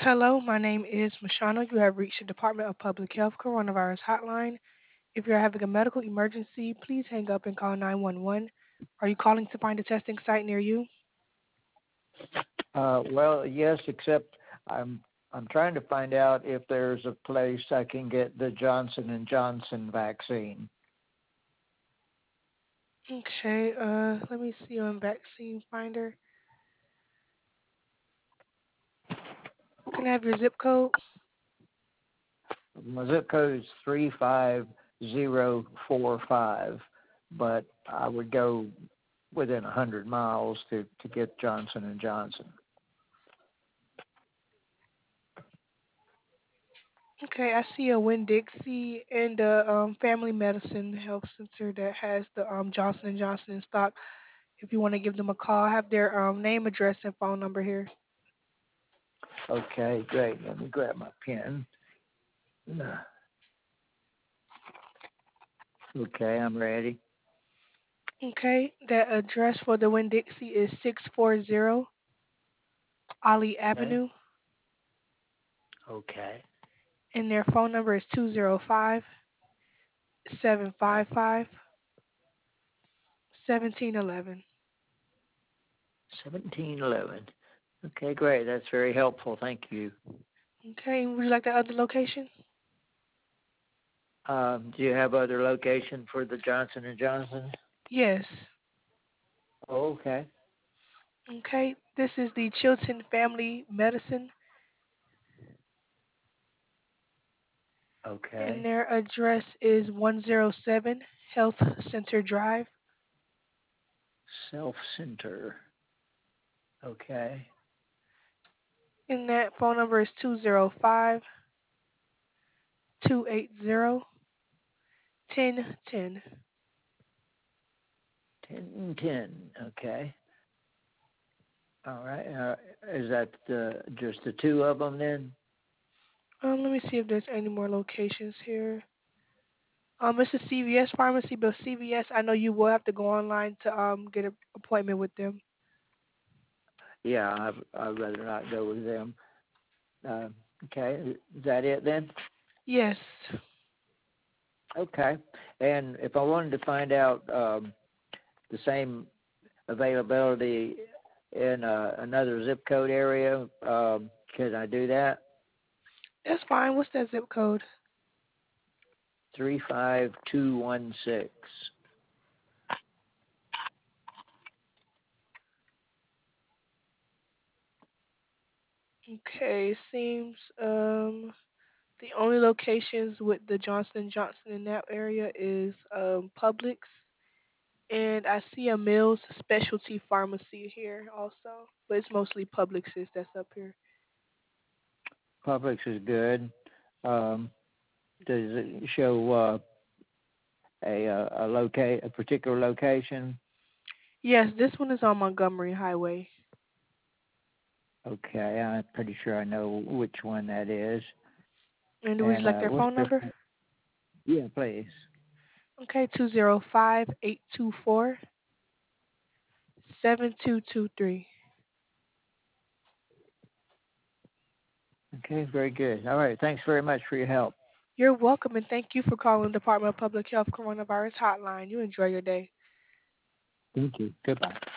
Hello, my name is Mashana. You have reached the Department of Public Health Coronavirus Hotline. If you're having a medical emergency, please hang up and call 911. Are you calling to find a testing site near you? Well, yes, except I'm trying to find out if there's a place I can get the Johnson and Johnson vaccine. Okay, let me see on Vaccine Finder. Can I have your zip code? My zip code is 35045, but I would go within 100 miles to get Johnson and Johnson. Okay, I see a Winn-Dixie and a Family Medicine Health Center that has the Johnson and Johnson in stock. If you want to give them a call, I have their name, address, and phone number here. Okay, great. Let me grab my pen. Okay, I'm ready. Okay, the address for the Winn-Dixie is 640 Ali Okay. Avenue, Okay. and their phone number is 205-755-1711. 1711. Okay, great. That's very helpful. Thank you. Okay, would you like the other location? Do you have other location for the Johnson and Johnson? Yes. Oh, okay. Okay, this is the Chilton Family Medicine, and Okay. their address is 107 Health Center Drive. Self Center. Okay. And that phone number is 205-280-1010. 1010. Okay. All right. Is that just the two of them then? Let me see if there's any more locations here. It's a CVS pharmacy, but CVS, I know you will have to go online to get an appointment with them. Yeah, I'd rather not go with them. Uh, okay. Is that it then? Yes. Okay. And if I wanted to find out the same availability in another zip code area, could I do that? That's fine. What's that zip code? 35216. Okay, seems the only locations with the Johnson& Johnson in that area is Publix, and I see a Mills Specialty Pharmacy here also, but it's mostly Publix's that's up here. Publix is good. Um, does it show a particular location? Yes, this one is on Montgomery Highway. Okay, I'm pretty sure I know which one that is. And would you And like their what's phone the? number? Yeah, please. Okay, 205-824-7223. Okay, very good. All right, thanks very much for your help. You're welcome, and thank you for calling the Department of Public Health Coronavirus Hotline. You enjoy your day. Thank you. Goodbye.